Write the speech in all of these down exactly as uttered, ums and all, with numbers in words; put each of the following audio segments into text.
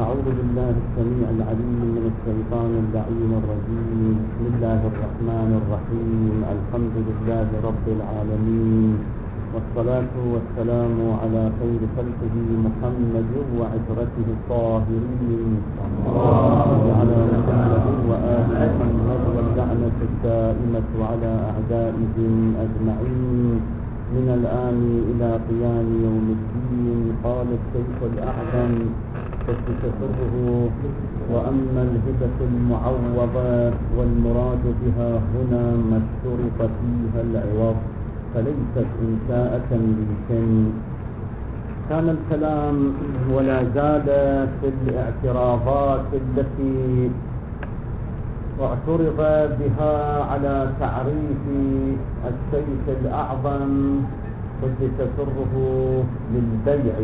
أعوذ بالله السميع العليم من الشيطان اللعين الرجيم. بسم الله الرحمن الرحيم. الحمد لله رب العالمين، والصلاة والسلام على خير خلقه محمد وعترته الطاهرين، وعلى محمد وآل محمد، واللعنة الدائمة على أعدائهم أجمعين من الآن إلى قيام يوم الدين. قال الشيخ الأعظم قدس سره: وأما الهبة المعوضة والمراد بها هنا ما اشترط فيها العوض فليست إنشاء تمليك. كان الكلام ولا زال في الاعتراضات التي واعترض بها على تعريف الشيخ الأعظم قدس سره للبيع،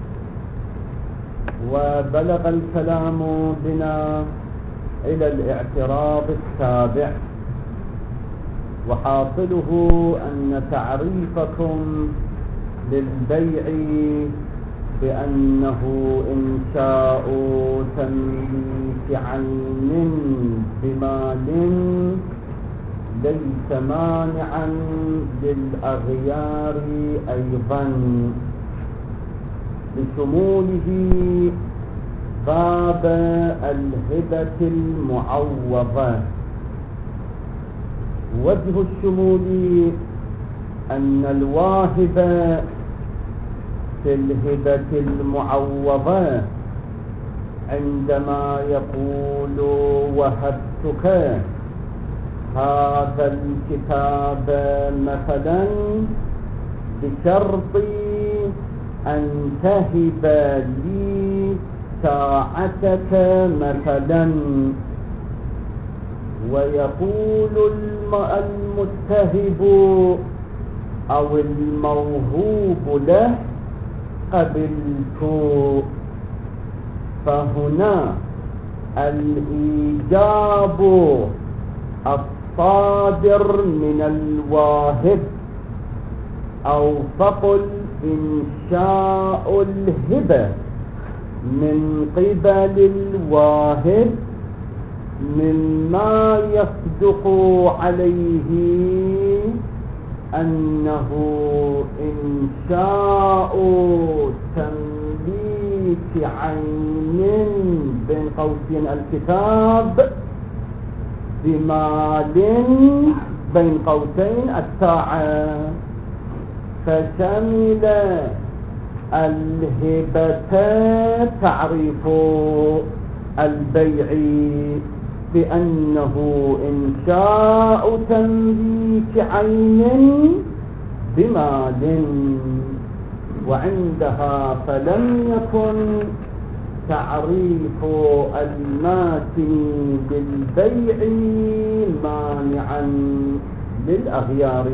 وبلغ الكلام بنا إلى الاعتراض السابع، وحاصله أن تعريفكم للبيع بأنه إنشاء تمليك عين بمال ليس مانعا للأغيار أيضا، لشموله باب الهبة المعوضة. وجه الشمول أن الواهب في الهبة المعوضة عندما يقول وهبتك هذا الكتاب مثلا بشرط أن تهب لي ساعتك مثلا، ويقول المتهب أو الموهوب له قبلت، فهنا الإيجاب الصادر من الواهب، أو فقل إنشاء الهبة من قبل الواهب مما يصدق عليه أنه إنشاء تمليك عين بين قوسين الكتاب بمال بين قوسين الساعة، فشمل الهبة تعريف البيع بأنه إنشاء تمليك عين بمال، وعندها فلم يكن تعريف الماتن بالبيع مانعا للأغيار.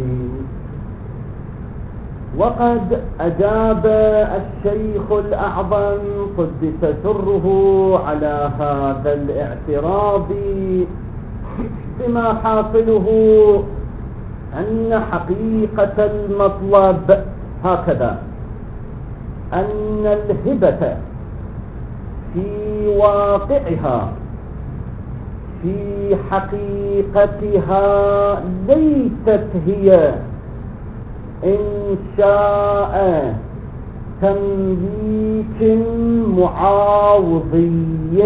وقد أجاب الشيخ الأعظم قدس سره على هذا الاعتراض بما حاصله أن حقيقة المطلب هكذا: أن الهبة في واقعها في حقيقتها ليست هي إنشاء تمليك معاوضي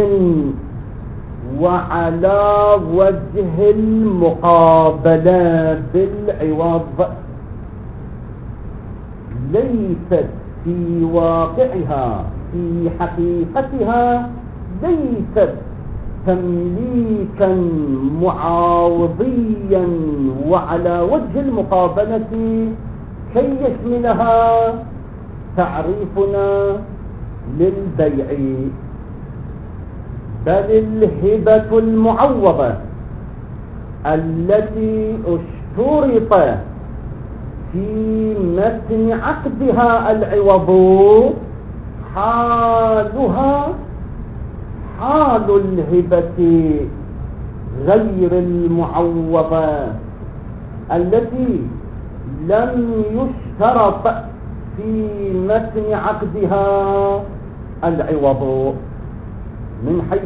وعلى وجه المقابلة بالعوض، ليست في واقعها في حقيقتها ليست تمليكا معاوضيا وعلى وجه المقابلة كي يشملها تعريفنا للبيع، بل الهبة المعوضة التي اشترط في متن عقدها العوض حالها حال الهبة غير المعوضة التي لم يشترط في متن عقدها العوض.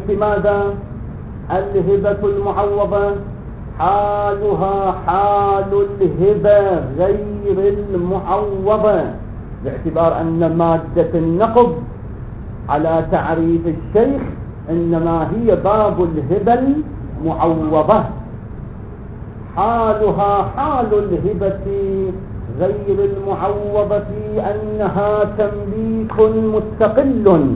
ماذا؟ الهبة المعوضة حالها حال الهبة غير المعوضة، باعتبار أن مادة النقض على تعريف الشيخ إنما هي باب الهبة المعوضة. حالها حال الهبة غير المعوضة أنها تمليك مستقل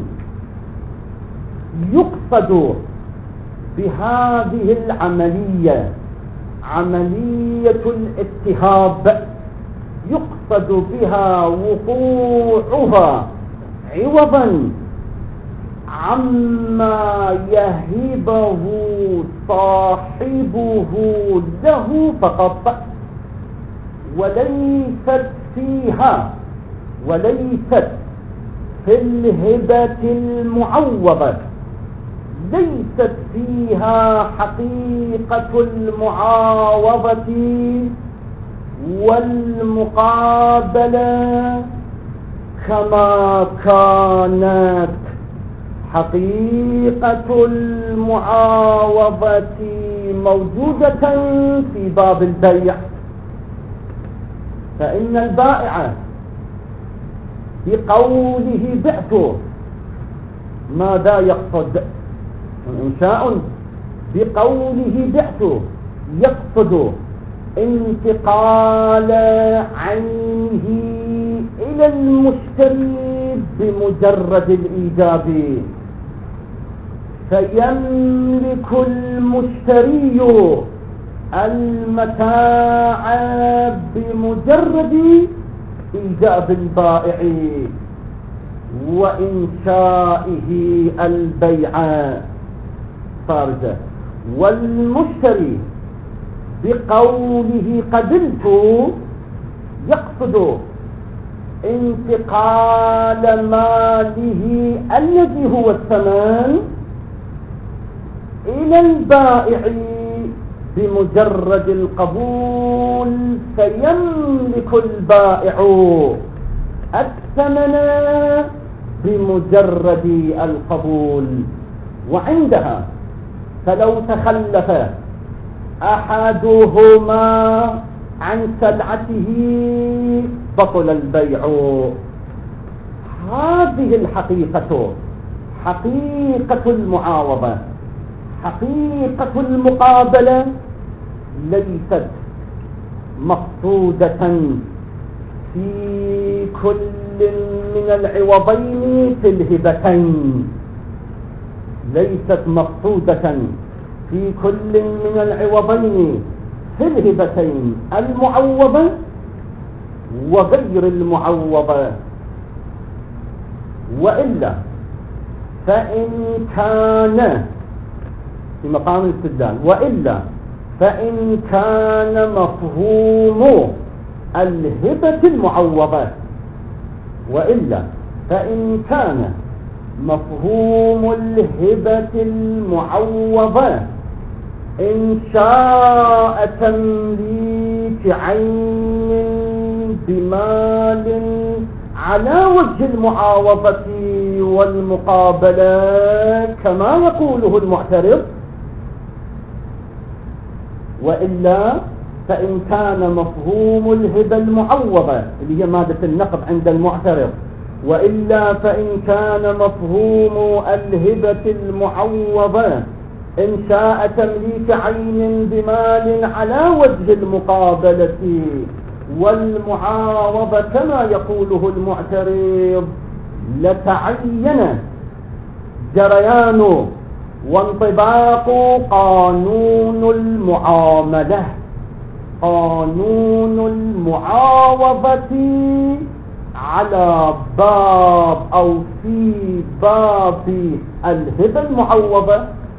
يقصد بهذه العملية عملية الاتهاب، يقصد بها وقوعها عوضا عما يهبه صاحبه له فقط، وليست فيها وليست في الهبة المعوضة ليست فيها حقيقة المعاوضة والمقابلة كما كانت حقيقة المعاوضة موجودة في باب البيع. فإن البائع بقوله بعت ماذا يقصد؟ إنشاء. بقوله بعت يقصد انتقال عينه إلى المشتري بمجرد الإيجاب، فيملك المشتري المتاع بمجرد إيجاب البائع وإنشائه البيع خارجه. والمشتري بقوله قبلت يقصد انتقال ماله الذي هو الثمن إلى البائع بمجرد القبول، فيملك البائع الثمن بمجرد القبول. وعندها فلو تخلف أحدهما عن سلعته بطل البيع. هذه الحقيقة حقيقة المعاوضة، حقيقة المقابلة ليست مقصودة في كل من العوضين في الهبتين، ليست مقصودة في كل من العوضين في الهبتين المعوضة وغير المعوضة. وإلا فإن كان في مقام الاستدلال، وإلا فإن كان مفهوم الهبة المعوضة وإلا فإن كان مفهوم الهبة المعوضة إنشاء تمليك عين بمال على وجه المعاوضة والمقابلة كما يقوله المعترض، وإلا فإن كان مفهوم الهبة المعوضة اللي هي مادة النقض عند المعترض، وإلا فإن كان مفهوم الهبة المعوضة إنشاء تمليك عين بمال على وجه المقابلة والمعاوضة كما يقوله المعترض، لتعين جريان وانطباق قانون المعاملة، قانون المعاوضة على باب أو في باب الهبة المعوضة،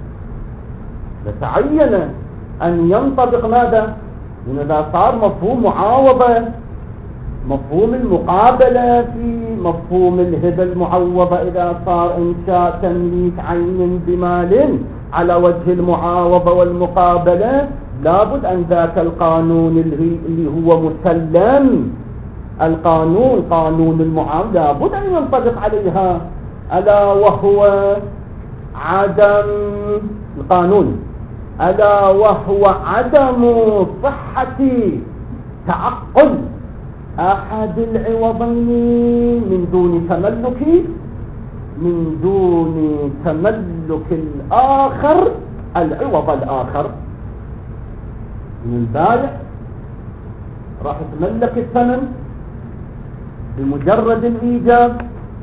لتعين أن ينطبق ماذا؟ إذا صار مفهوم معاوضة مفهوم المقابلة في مفهوم الهبة المعوضة، إذا صار إنشاء تمليك عين بمال على وجه المعاوضة والمقابلة، لابد أن ذاك القانون اللي هو مسلم، القانون قانون المعاملة لابد أن ينطبق عليها، ألا وهو عدم القانون ألا وهو عدم صحة تعقل أحد العوضين من دون تملك من دون تملك الآخر العوض الآخر. من البائع راح يتملك الثمن بمجرد الإيجاب،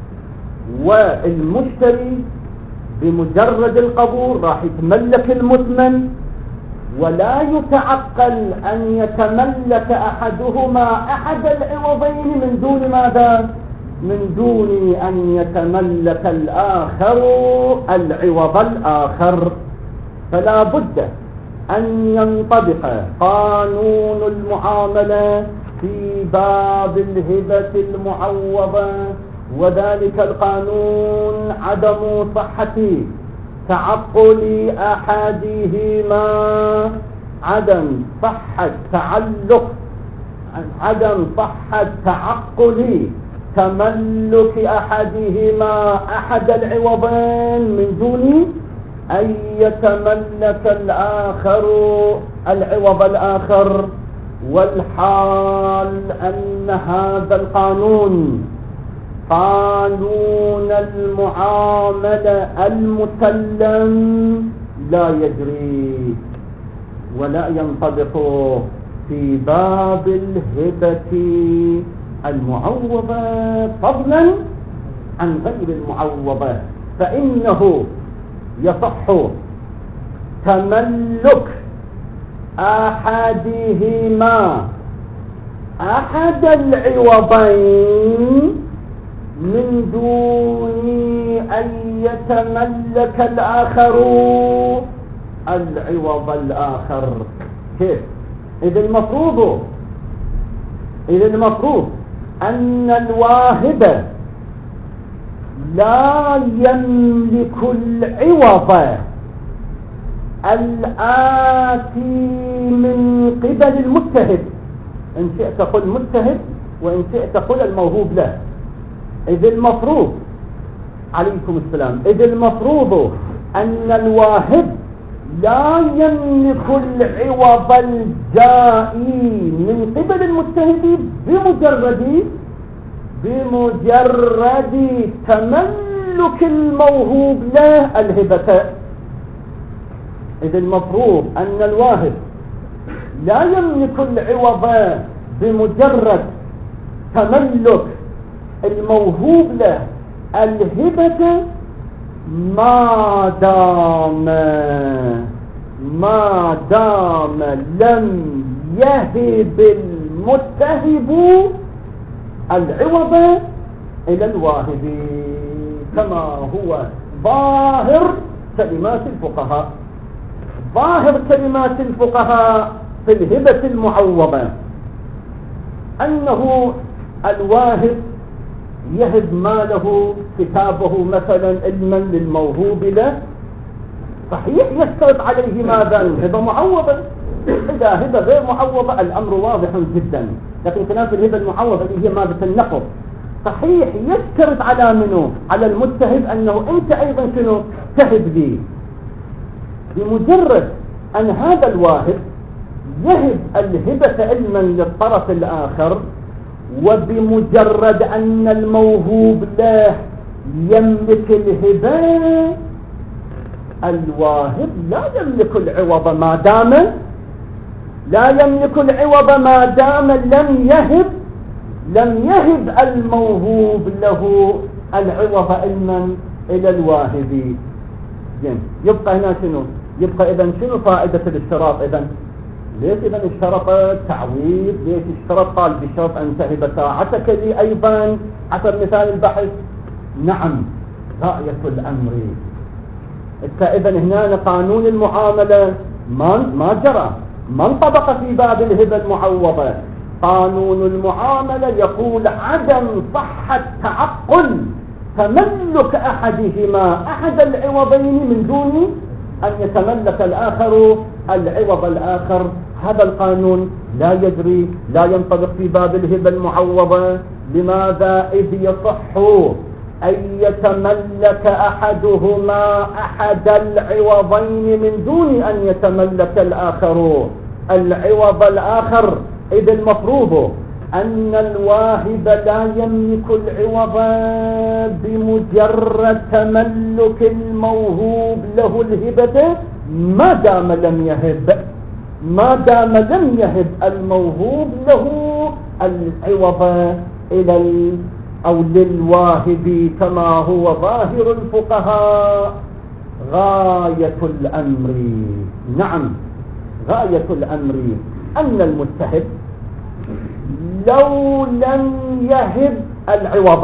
والمشتري بمجرد القبول راح يتملك المثمن، ولا يتعقل أن يتملك أحدهما أحد العوضين من دون ماذا؟ من دون أن يتملك الآخر العوض الآخر. فلا بد أن ينطبق قانون المعاملة في باب الهبة المعوضة، وذلك القانون عدم صحة تعقل أحدهما، عدم صحة تعلق عدم صحة تعقل تملك أحدهما أحد العوضين من دون أن يتملك الآخر العوض الآخر. والحال أن هذا القانون قانون المعاملة المسلم لا يجري ولا ينطبق في باب الهبة المعوضة فضلا عن غير المعوضة، فإنه يصح تملك أحدهما أحد العوضين من دون أن يتملك الآخر العوض الآخر. كيف؟ إذا المفروض إذا المفروض أن الواهب لا يملك العوض الآتي من قبل المتهب، إن شئت قل متهب وإن شئت قل الموهوب له. إذ المفروض عليكم السلام إذ المفروض أن الواهب لا يملك العوض الجائي من قبل المتهب بمجرد بمجرد تملك الموهوب له الهبة. إذ المفروض أن الواهب لا يملك العوض بمجرد تملك الموهوب له الهبة ما دام ما دام لم يهب المتهب العوض إلى الواهب، كما هو ظاهر كلمات الفقهاء ظاهر كلمات الفقهاء في الهبة المعوضة أنه الواهب يهب ماله كتابه مثلا علما للموهوب له، صحيح يشترط عليه ماذا؟ الهبة معوضة. إذا هبة غير معوضة الأمر واضح جدا، لكن كلام في الهبة المعوضة اللي هي مادة النقض صحيح يشترط على منه على المتهب أنه أنت أيضا شنو تهب لي. بمجرد أن هذا الواهب يهب الهبة علما للطرف الآخر، وبمجرد أن الموهوب له يملك الهبة، الواهب لا يملك العوض ما دام لا يملك العوض ما دام لم يهب لم يهب الموهوب له العوض علما إلى الواهب. يبقى هنا شنو؟ يبقى إذن شنو فائدة الاشتراط؟ إذن ليش إذن اشترط تعويض؟ ليش اشترط قال بشرط أن تهب ساعتك لي أيضا حسب مثال البحث؟ نعم غاية الأمر. إذن هنا قانون المعاملة ما ما جرى ما انطبق في باب الهبة المعوضة. قانون المعاملة يقول عدم صحة تعقل تملك أحدهما أحد العوضين من دون أن يتملك الآخر العوض الآخر. هذا القانون لا يجري لا ينطبق في باب الهبة المعوضة. لماذا؟ إذ يصح أن يتملك أحدهما أحد العوضين من دون أن يتملك الآخر العوض الآخر، إذ المفروض أن الواهب لا يملك العوض بمجرد تملك الموهوب له الهبة ما دام لم يهب ما دام لم يهب الموهوب له العوض إلى ال أو للواهب كما هو ظاهر الفقهاء. غاية الأمر، نعم غاية الأمر أن المتهب لو لم يهب العوض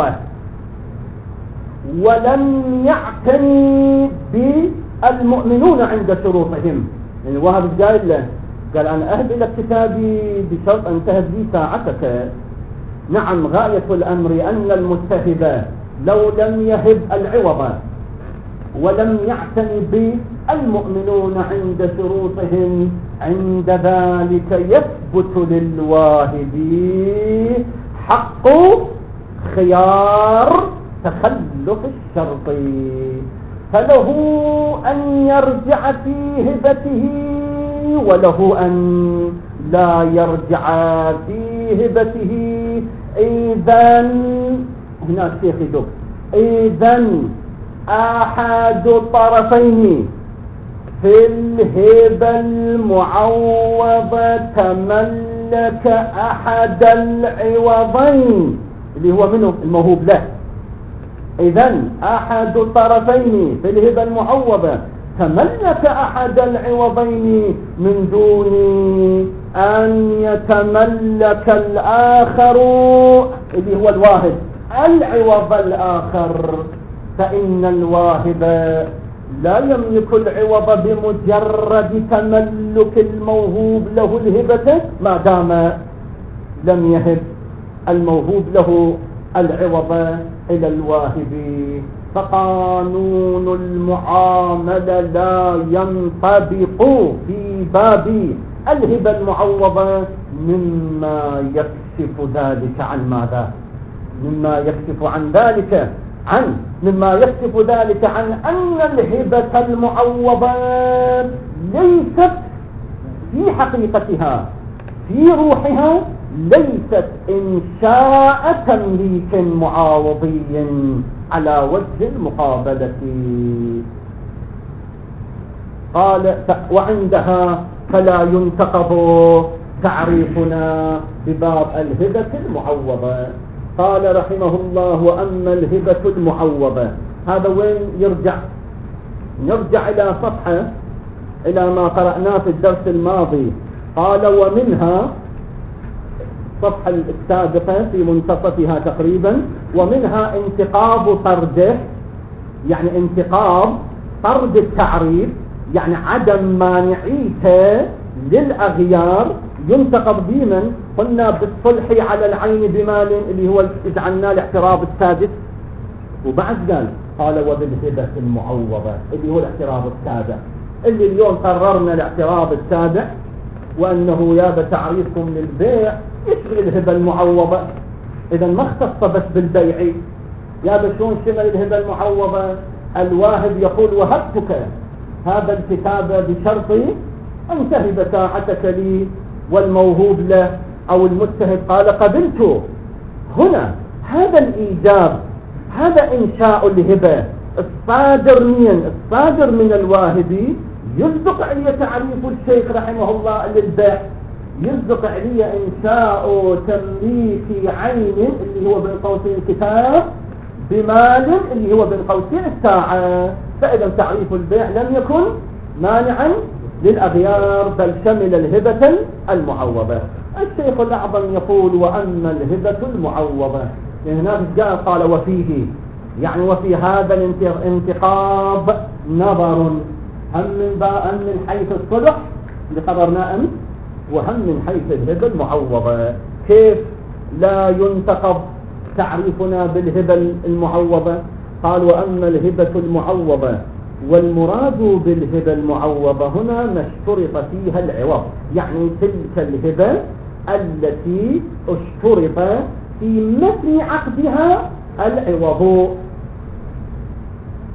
ولم يعتني بالمؤمنون عند شروطهم، يعني واحد قال له قال أنا أهب لك كتابي بشرط أن تهب لي ساعتك. نعم غاية الأمر أن المتهب لو لم يهب العوض ولم يعتني بالمؤمنون عند شروطهم، عند ذلك يثبت للواهب حق خيار تخلف الشرط، فله أن يرجع في هبته وله أن لا يرجع في هبته. إذن هنا الشيخ يدب إذن أحد الطرفين في الهبة المعوضة تملك أحد العوضين اللي هو منه الموهوب له. إذن أحد الطرفين في الهبة المعوضة تملك أحد العوضين من دون أن يتملك الآخر اللي هو الواهب العوض الآخر، فإن الواهب لا يملك العوض بمجرد تملك الموهوب له الهبة ما دام لم يهب الموهوب له العوض إلى الواهب. فقانون المعاملة لا ينطبق في باب الهبة المعوضة مما يكشف ذلك عن ماذا مما يكشف عن ذلك عن مما يكشف ذلك عن أن الهبة المعوضة ليست في حقيقتها في روحها ليست إنشاء تمليك معاوضي على وجه المقابلة. قال وعندها فلا ينتقض تعريفنا بباب الهبة المعوضة. قال رحمه الله وأما الهبة المعوضة، هذا وين يرجع؟ نرجع إلى صفحة إلى ما قرأناه في الدرس الماضي. قال ومنها الصفحة السابقة في منتصفها تقريبا، ومنها انتقاض طرده، يعني انتقاض طرد التعريف، يعني عدم مانعيته للأغيار ينتقض بمن؟ قلنا بالصلح على العين بمال اللي هو جعلنا الاعتراض السادس، وبعد قال قال وبالهبة المعوضة اللي هو الاعتراض السابع، اللي اليوم قررنا الاعتراض السابع وأنه ياب تعريفكم للبيع يشغل الهبة المعوضة. إذا ما اختص بس بالبيع، ياب شلون شمل الهبة المعوضة؟ الواهب يقول وهبتك هذا الكتاب بشرط أن تهب ساعتك لي، والموهوب له أو المتهب قال قبلت. هنا هذا الإيجاب هذا إنشاء الهبة الصادر من الصادر من الواهب يصدق عليه تعريف الشيخ رحمه الله للبيع، يصدق عليه إنشاء تمليك عين اللي هو بين قوسين الكتاب بمال اللي هو بين قوسين الساعة. فإذا تعريف البيع لم يكن مانعا للأغيار بل شمل الهبة المعوضة. الشيخ الأعظم يقول وأما الهبة المعوضة، هناك جاء قال وفيه، يعني وفي هذا الانتقاض نظر، هم من باء من حيث الصلح اللي قررنا أمس، وهم من حيث الهبة المعوضة. كيف لا ينتقض تعريفنا بالهبة المعوضة؟ قال وأما الهبة المعوضة والمراد بالهبة المعوضة هنا ما اشترط فيها العوض، يعني تلك الهبة التي اشترط في متن عقدها العوض،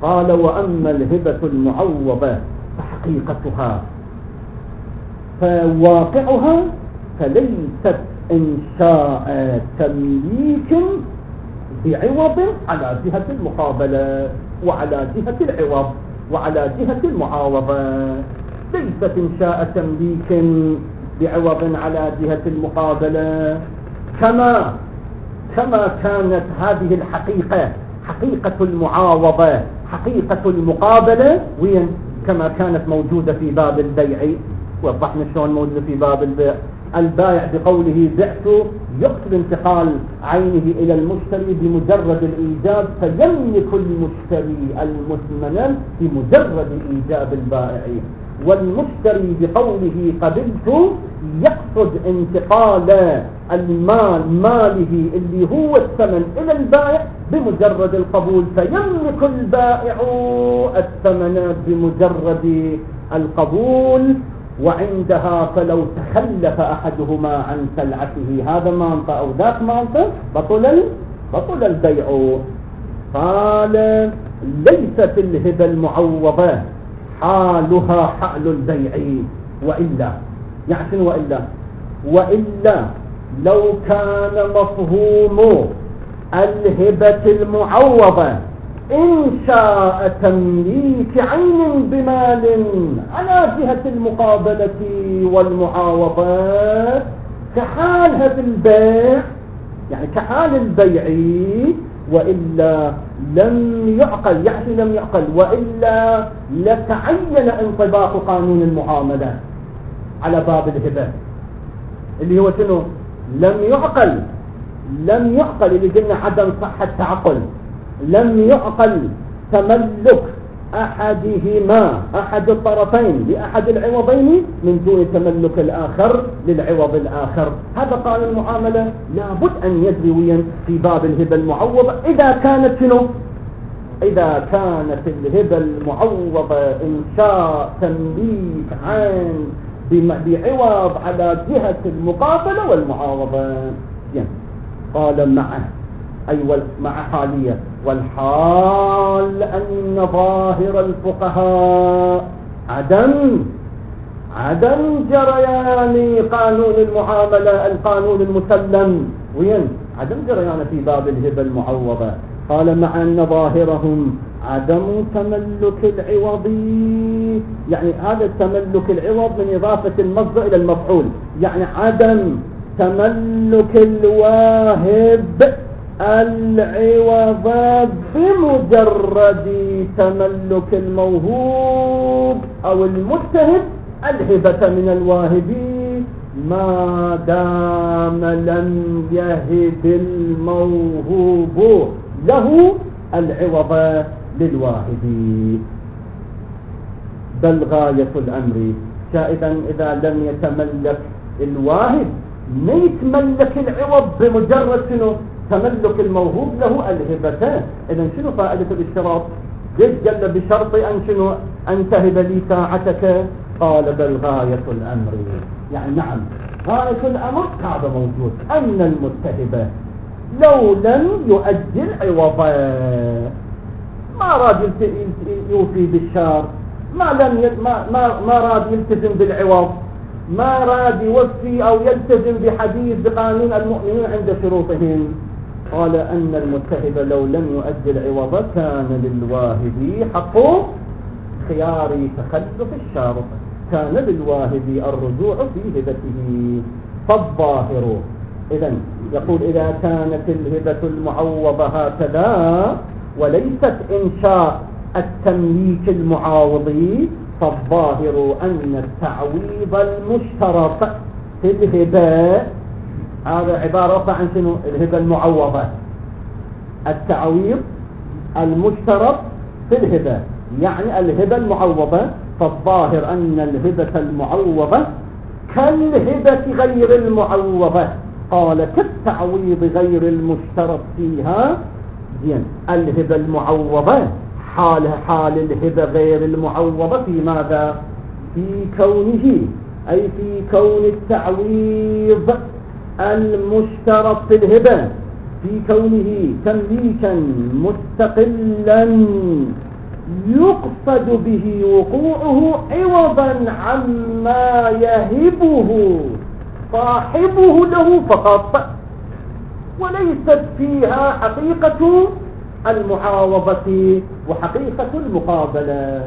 قال وأما الهبة المعوضة فحقيقتها فواقعها فليست إنشاء تمليك بعوض على جهة المقابلة وعلى جهة العوض وعلى جهة المعاوضة، ليست إنشاء تمليك بعوض على جهة المقابلة كما كما كانت هذه الحقيقة حقيقة المعاوضة حقيقة المقابلة وين كما كانت موجودة في باب البيع. وضحنا شلون موجودة في باب البيع. البائع بقوله بعت يقصد انتقال عينه إلى المشتري بمجرد الإيجاب، فيملك المشتري المثمن بمجرد إيجاب البائع، والمشتري بقوله قبلت يقصد انتقال المال ماله اللي هو الثمن إلى البائع بمجرد القبول، فيملك البائع الثمن بمجرد القبول. وعندها فلو تخلف أحدهما عن سلعته هذا مانطة أو ذاك مانطة بطل بطل البيع. قال ليست الهبة المعوضة حالها حال البيع، وإلا يعني وإلا وإلا لو كان مفهوم الهبة المعوضة إنشاء تمليك عين بمال على جهة المقابلة والمعاوضة كحالها في البيع، يعني كحال البيع، وإلا لم يعقل يعني لم يعقل وإلا لتعين انطباق قانون المعاملة على باب الهبة اللي هو شنو؟ لم يعقل لم يعقل اللي قلنا عدم صحة تعقل، لم يعقل تملك أحدهما أحد الطرفين لأحد العوضين من دون تملك الآخر للعوض الآخر. هذا قال المعاملة لابد أن يجري وين في باب الهبة المعوضة إذا كانت شنو؟ إذا كانت الهبة المعوضة إنشاء تمليك عين بعوض على جهة المقابلة والمعاوضة. يعني قال معه أي مع حالية، والحال أن ظاهر الفقهاء عدم عدم جريان قانون المعاملة القانون المسلم وين عدم جريان في باب الهبة المعوضة. قال مع أن ظاهرهم عدم تملك العوض، يعني هذا تملك العوض من إضافة المصدر إلى المفعول، يعني عدم تملك الواهب العوض بمجرد تملك الموهوب أو المتهب الهبة من الواهب ما دام لم يهب الموهوب له العوض للواهب. بل غاية الأمر شائدا إذا لم يتملك الواهب ما يتملك العوض بمجرد شنو؟ تملك الموهوب له الهبة. إذن شنو فائدة الاشتراط؟ ليش قال بشرط أن شنو أن تهب لي ساعتك؟ قال بل غاية الأمر، يعني نعم غاية الأمر هذا موجود أن المتهب لو لم يؤجل عوضا ما راد يوفي بالشار، ما لم ما ما ما راد يلتزم بالعوض، ما راد يوفي أو يلتزم بحديث بقانون المؤمنين عند شروطهم. قال أن المتهب لو لم يؤجل عوضا كان للواهب حق خيار تخلف الشارط، كان للواهب الرجوع في هبته. فالظاهر إذن يقول إذا كانت الهبة المعوضة هكذا وليست إنشاء التمليك المعاوضي، فالظاهر أن التعويض المشترط في الهبة هذا عبارة عن شنو؟ الهبة المعوضة، التعويض المشترط في الهبة يعني الهبة المعوضة. فالظاهر أن الهبة المعوضة كالهبة غير المعوضة، قال كالتعويض غير المشترط فيها. زين الهبة المعوضة حال حال الهبة غير المعوضة في ماذا؟ في كونه أي في كون التعويض المشترط في الهبة في كونه تمليكا مستقلا يقصد به وقوعه عوضا عما يهبه صاحبه له فقط، وليست فيها حقيقة المعاوضة وحقيقة المقابلة.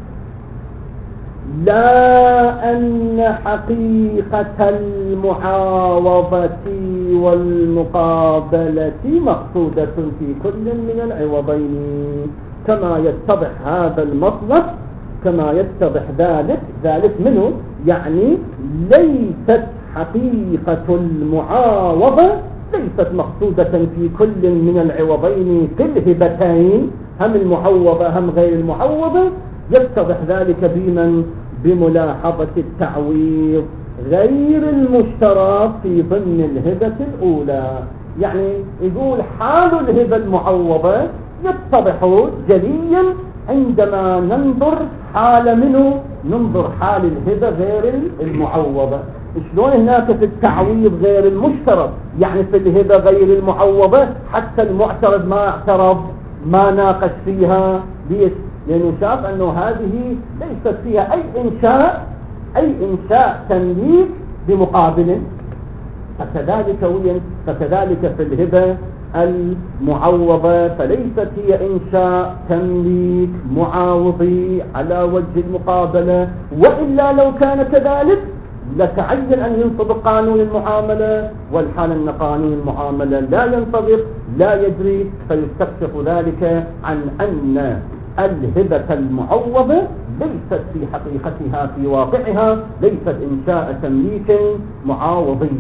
لا أن حقيقة المعاوضة والمقابلة مقصودة في كل من العوضين، كما يتضح هذا المطلب، كما يتضح ذلك ذلك منه، يعني ليست حقيقة المعاوضة ليست مقصودة في كل من العوضين في الهبتين، هم المعوضة هم غير المعوضة. يتضح ذلك بمن بملاحظة التعويض غير المشترط في ضمن الهبة الأولى. يعني يقول حال الهبة المعوضة يتضح جليا عندما ننظر حال منه، ننظر حال الهبة غير المعوضة. شلون هناك في التعويض غير المشترط، يعني في الهبة غير المعوضة حتى المعترض ما اعترض ما ناقش فيها. ليش؟ لأنه شاف أنه هذه ليست فيها أي إنشاء أي إنشاء تمليك بمقابل. فكذلك وين فكذلك في الهبة المعوضة فليست هي إنشاء تمليك معاوضي على وجه المقابلة، وإلا لو كان كذلك لتعين أن ينطبق قانون المعاملة، والحال أن قانون المعاملة لا ينطبق لا يجري، فيستكشف ذلك عن أن الهبة المعوضة ليست في حقيقتها في واقعها ليست إنشاء تمليك معاوضي.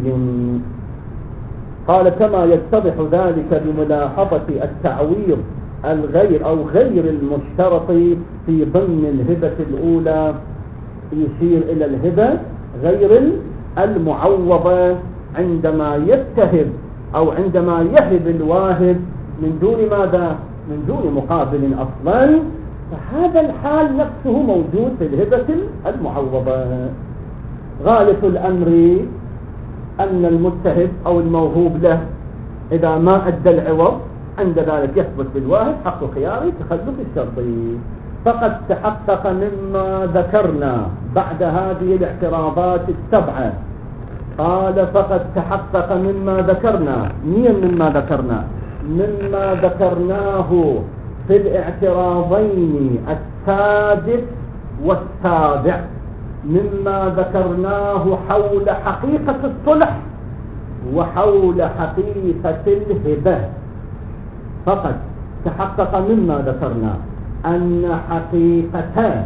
قال كما يتضح ذلك بملاحظة التعويض الغير أو غير المشترط في ضمن الهبة الأولى، يشير إلى الهبة غير المعوضة عندما يتهب أو عندما يهب الواهب من دون ماذا؟ من دون مقابل أصلا، فهذا الحال نفسه موجود في الهبة المعوضة. غاية الأمر أن المتهب أو الموهوب له إذا ما أدى العوض عند ذلك يثبت بالواهب حق خياري تخلف الشرطي. فقد تحقق مما ذكرنا بعد هذه الاعتراضات السبعة، قال فقد تحقق مما ذكرنا. مين مما ذكرنا؟ مما ذكرناه في الاعتراضين السادس والسابع، مما ذكرناه حول حقيقة الصلح وحول حقيقة الهبة. فقد تحقق مما ذكرنا أن حقيقة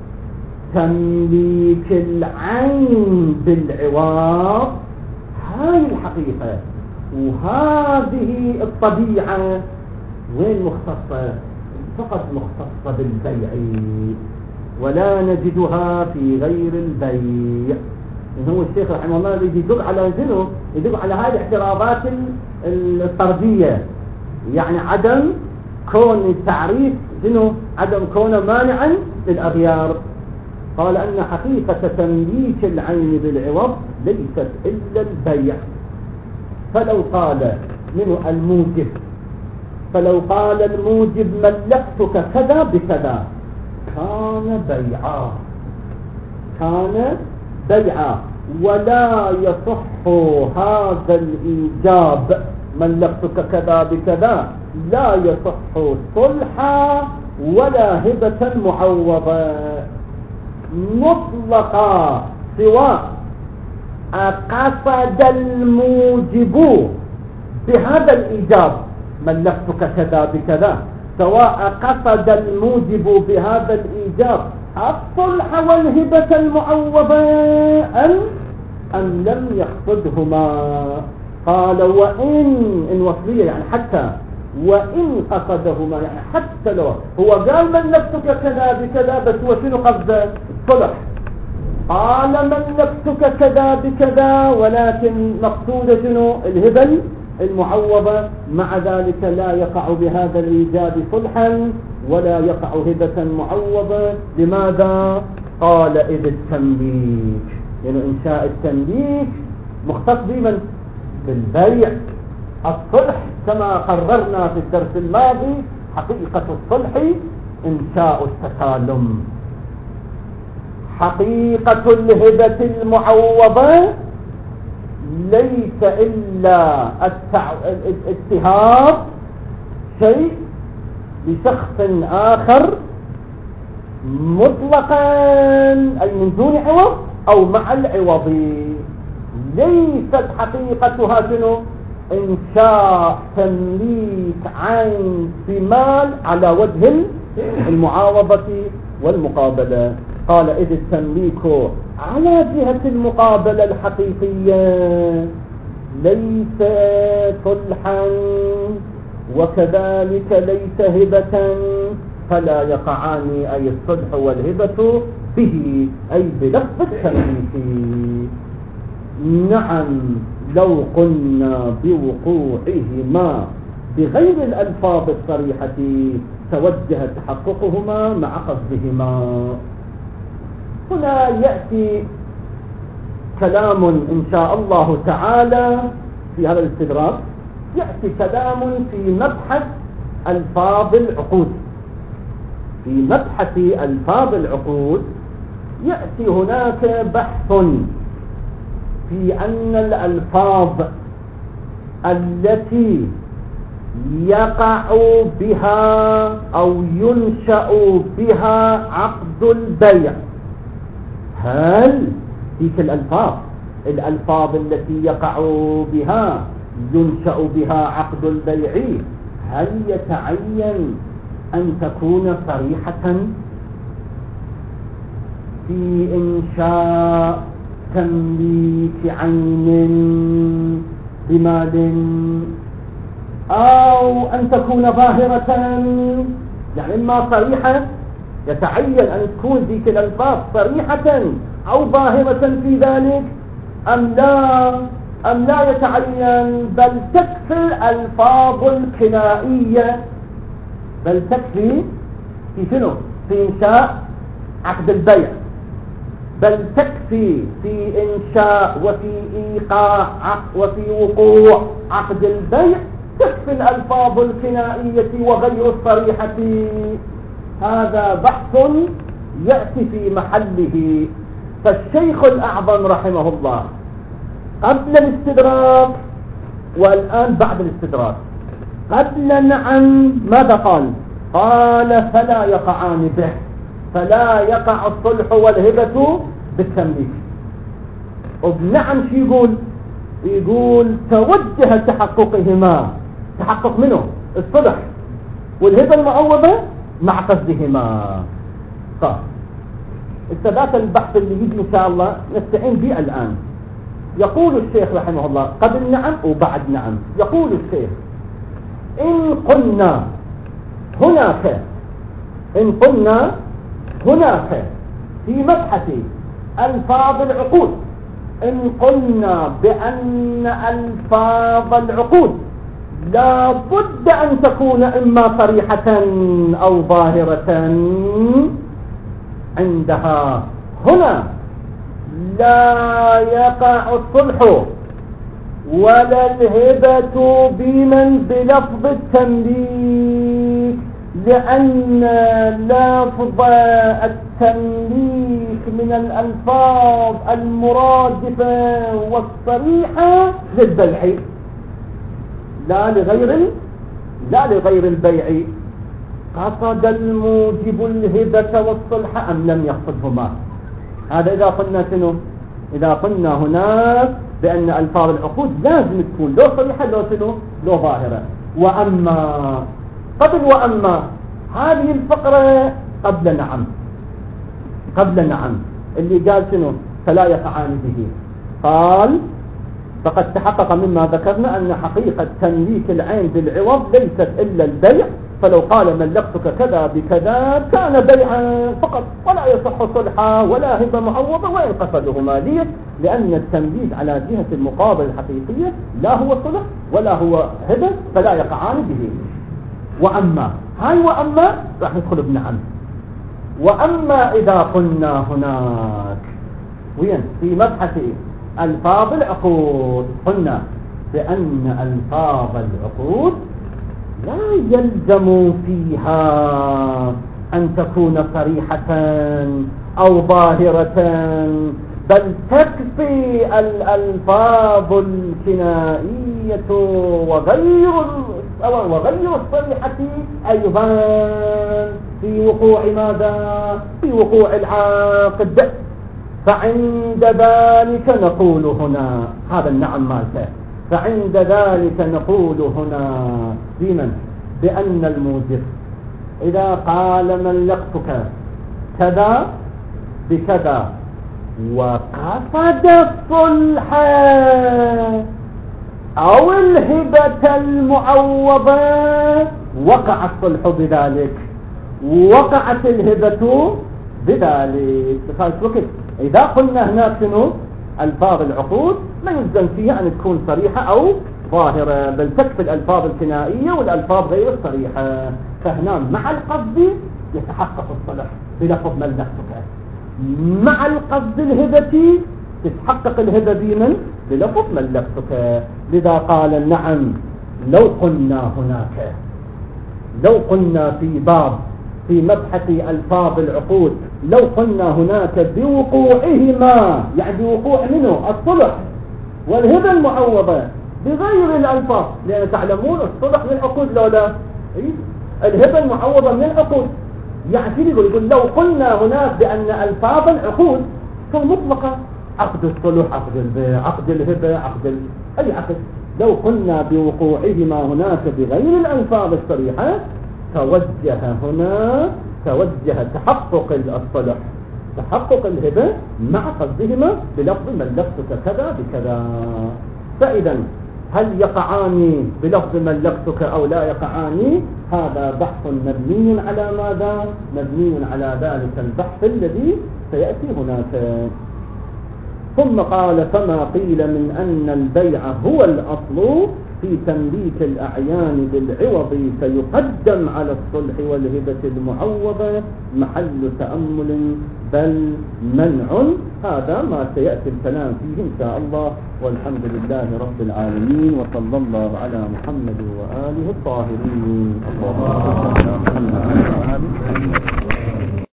تمليك العين بالعوض هاي الحقيقة وهذه الطبيعة وين مختصة؟ فقط مختصة بالبيع، ولا نجدها في غير البيع. هو الشيخ رحمه الله يدل على شنو؟ يدل على هذه الاعتراضات الطردية، يعني عدم كون التعريف شنو؟ عدم كونه مانعا للأغيار. قال أن حقيقة تمليك العين بالعوض ليست إلا البيع. فلو قال منه الموجب فلو قال الموجب ملكتك كذا بكذا كان بيعا كان بيعا ولا يصح هذا الإيجاب ملكتك كذا بكذا لا يصح صلحا ولا هبة معوضة مطلقا، سواء قصد الموجب بهذا الإيجاب ملكتك كذا بكذا، سواء قصد الموجب بهذا الإيجاب الصلح والهبة المعوضة أم أم لم يقصدهما. قال وإن إن وصلية يعني حتى وإن قصدهما، يعني حتى لو هو قال ملكتك كذا بكذا بس هو شنو قصده؟ الصلح. قال ملكتك كذا بكذا ولكن مقصود شنو؟ الهبة المعوضة، مع ذلك لا يقع بهذا الإيجاب صلحا ولا يقع هبة معوضة. لماذا؟ قال إذ التمليك، يعني إنشاء التمليك مختص بمن؟ بالبيع. الصلح كما قررنا في الدرس الماضي حقيقة الصلح إنشاء التسالم. حقيقة الهبة المعوضة ليس إلا التع... اتهاب شيء لشخص آخر مطلقا، أي من دون عوض أو مع العوض. ليست حقيقتها شنو؟ إنشاء تمليك عين بمال على وجه المعاوضة والمقابلة. قال إذ التمليك على جهة المقابلة الحقيقية ليس صلحا وكذلك ليس هبة، فلا يقعان أي الصلح والهبة به أي بلفظ التمليك. نعم لو قلنا بوقوعهما بغير الألفاظ الصريحة توجه تحققهما مع قصدهما. هنا يأتي كلام إن شاء الله تعالى في هذا الاستدراك، يأتي كلام في مبحث ألفاظ العقود. في مبحث ألفاظ العقود يأتي هناك بحث في أن الألفاظ التي يقع بها أو ينشأ بها عقد البيع، هل تلك الألفاظ الألفاظ التي يقع بها ينشأ بها عقد البيع هل يتعين أن تكون صريحة في إنشاء تمليك عين بمال، أو أن تكون ظاهرة؟ يعني إما صريحة يتعين أن تكون ذيك الألفاظ صريحة أو ظاهرة في ذلك، أم لا أم لا يتعين، بل تكفي الألفاظ الكنائية، بل تكفي في شنو؟ في إنشاء عقد البيع، بل تكفي في إنشاء وفي إيقاع وفي وقوع عقد البيع تكفي الألفاظ الكنائية وغير الصريحة. هذا بحث يأتي في محله. فالشيخ الأعظم رحمه الله قبل الاستدراك والآن بعد الاستدراك، قبل نعم ماذا قال؟ قال فلا يقعان به، فلا يقع الصلح والهبة بالتمليك. وبنعم شو يقول؟ يقول توجه تحققهما، تحقق منه الصلح والهبة المعوضة مع قصدهما. طيب الثبات البحث اللي يجي إن شاء الله نستعين به الآن. يقول الشيخ رحمه الله قبل نعم وبعد نعم، يقول الشيخ إن قلنا هناك إن قلنا هناك في مبحث ألفاظ العقود، إن قلنا بأن ألفاظ العقود لا بد أن تكون إما صريحة أو ظاهرة، عندها هنا لا يقع الصلح ولا الهبة بمن بلفظ التمليك، لأن لفظ التمليك من الألفاظ المرادفة والصريحة للبيع لا لغير لا لغير البيع. قصد الموجب الهبة والصلح أم لم يقصدهما؟ هذا إذا قلنا شنو؟ إذا قلنا هناك بأن ألفاظ العقود لازم تكون لو صريحة لو شنو؟ لو ظاهرة. وأما قبل وأما هذه الفقرة قبل نعم، قبل نعم اللي قال شنو؟ فلا يقعان به. قال فقد تحقق مما ذكرنا أن حقيقة تمليك العين بالعوض ليست إلا البيع، فلو قال ملكتك كذا بكذا كان بيعا فقط ولا يصح صلحا ولا هبة معوضة وإن قصده مالية، لأن التمليك على جهة المقابل الحقيقية لا هو صلح ولا هو هبة، فلا يقعان به. وأما هاي وأما راح ندخل بنعم. وأما إذا قلنا هناك وين في مبحث ألفاظ العقود قلنا بأن ألفاظ العقود لا يلزم فيها أن تكون صريحة أو ظاهرة، بل تكفي الألفاظ الكنائية وغير وغير الصريحة أيضا في وقوع ماذا؟ في وقوع العقد. فعند ذلك نقول هنا هذا النعم مالته، فعند ذلك نقول هنا بمن؟ بأن الموجب إذا قال ملكتك كذا بكذا وقصد الصلح أو الهبة المعوضة، وقع الصلح بذلك، وقعت الهبة بذلك. بخلص وقت إذا قلنا هناك شنو ألفاظ العقود ما يلزم فيها أن تكون صريحة أو ظاهرة، بل تكفي الألفاظ الكنائية والألفاظ غير الصريحة. فهنا مع القصد يتحقق الصلح بلفظ ملكتك، مع القصد الهبة تتحقق الهبة بمن؟ بلفظ ملكتك. لذا قال نعم لو قلنا هناك، لو قلنا في باب في مبحث ألفاظ العقود، لو قلنا هناك بوقوعهما، يعني بوقوع منه الصلح والهبة المعوضة بغير الألفاظ، لأن تعلمون الصلح من العقود لو لا إيه؟ الهبة المعوضة من العقود. يعني يقول يقول لو قلنا هناك بأن ألفاظ العقود كمطلقة، عقد الصلح، عقد البيع، عقد الهبة، عقد ال... أي عقد، لو قلنا بوقوعهما هناك بغير الألفاظ الصريحة توجه هنا توجه تحقق الصلح، تحقق الهبة مع قصدهما بلفظ ملكتك كذا بكذا. فإذا هل يقعان بلفظ ملكتك أو لا يقعان؟ هذا بحث مبني على ماذا؟ مبني على ذلك البحث الذي سيأتي هناك. ثم قال فما قيل من أن البيع هو الأصل في تمليك الأعيان بالعوض فيقدم على الصلح والهبة المعوضة محل تأمل بل منع. هذا ما سيأتي الكلام فيه إن شاء الله، والحمد لله رب العالمين، وصلى الله على محمد وآله الطاهرين. اللهم صل على محمد وآله